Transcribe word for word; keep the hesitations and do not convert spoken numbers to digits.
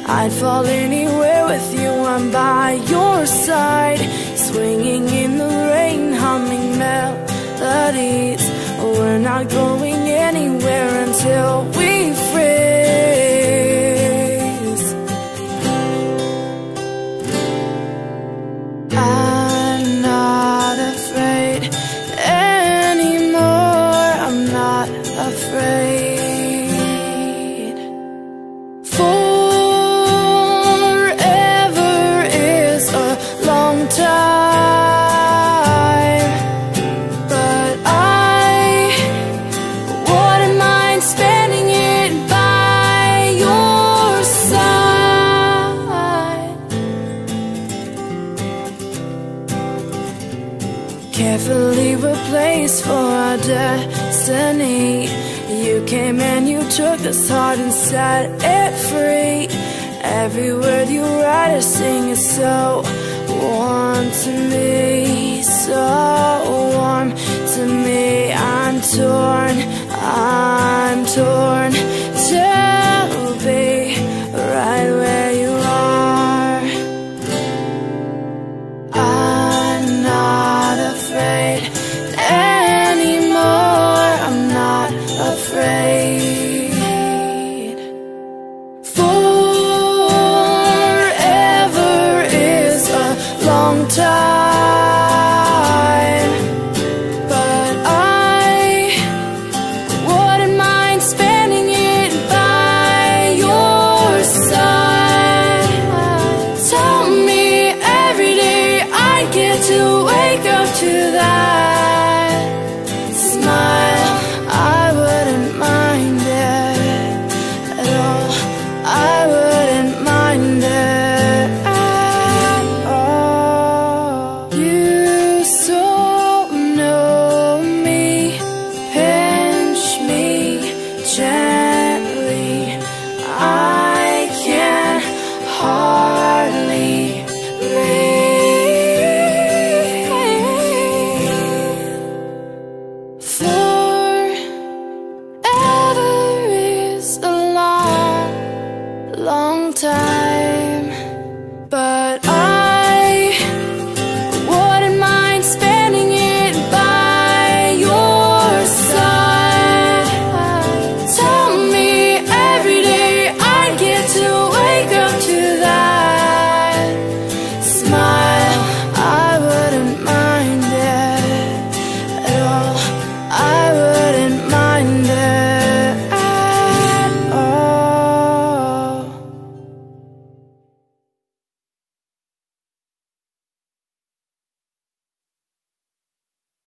I'd fall anywhere with you, I'm by your side, swinging in the rain, humming melodies. We're not going anywhere until we freeze. I'm not afraid anymore, I'm not afraid. Time, but I wouldn't mind spending it by your side. Carefully replaced for our destiny. You came and you took this heart and set it free. Every word you write or sing is so warm to me, so warm to me. I'm torn, I'm torn.